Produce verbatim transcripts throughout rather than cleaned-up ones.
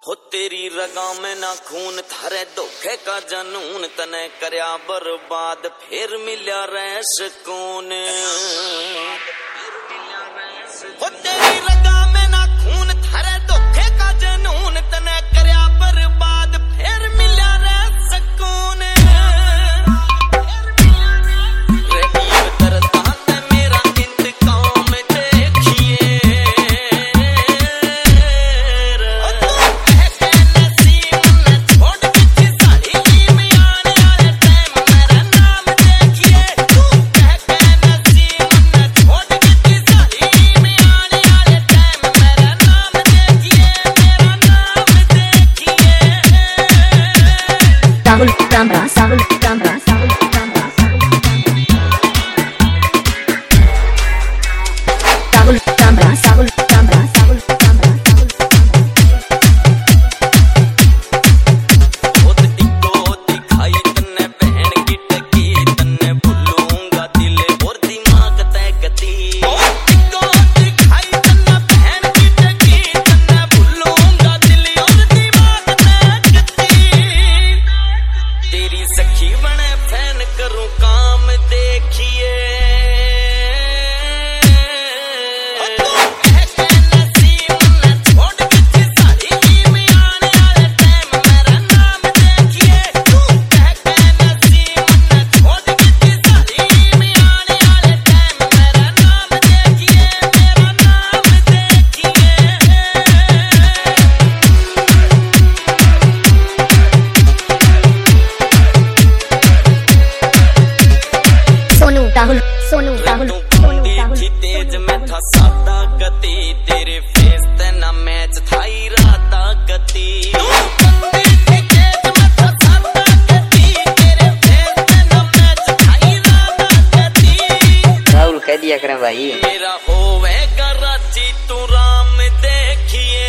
हो तेरी रगा में ना खून थारे धोखे का जनून तने करया बर्बाद फिर मिल्या रैस कौन। हो तेरी रगा में ना खून थारे धोखे का जनून तने करया बर्बाद फिर मिल्या रैस कौन। Tambra, Saul, Tambra, Saul, Tambra, Saul, Tambra, Saul, Tambra, Saul, Tambra, खुद इको दिखाई तन्ने बहन की टकी तन्ने भूलूंगा दिल और दिमाग तय गति। इको दिखाई तन्ने बहन की टकी तन्ने भूलूंगा दिल और दिमाग तय गति। तेरी सखी बने फैन करूं काम देखिए। Tahul, Sonu, Tahul, Sonu, Tahul, तेज में था सादा गति तेरे फेस ते ना मैच थाई राता गति। राहुल कह दिया करें भाई मेरा होवे कराची तू राम देखिए।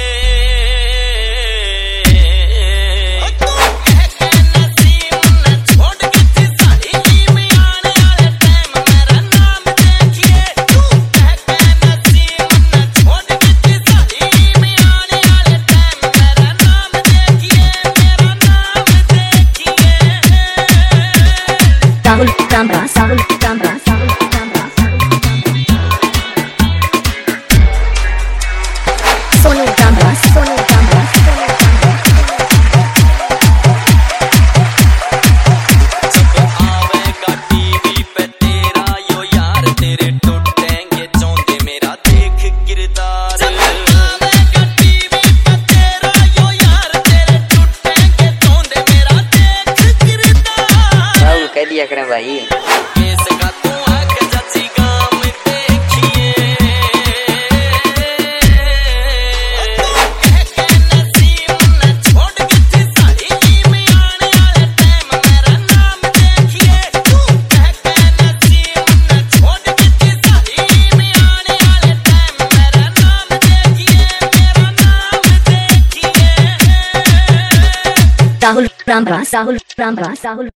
Tahul, Tambra, Saul, Tambra, Saul, Tambra, Sonu, Tambra, Sonu, Tambra, Sonu, जब आवेगा टीवी पे तेरा यो यार तेरे टूटेंगे चौंधे मेरा देख किरदार। जब आवेगा टीवी पे तेरा यो यार तेरे टूटेंगे चौंधे मेरा देख किरदार। राहुल कह दिया करें भाई केस का तू आके चाची गाम देखिए। Tahul, Tambra, Saul, Tambra, Saul.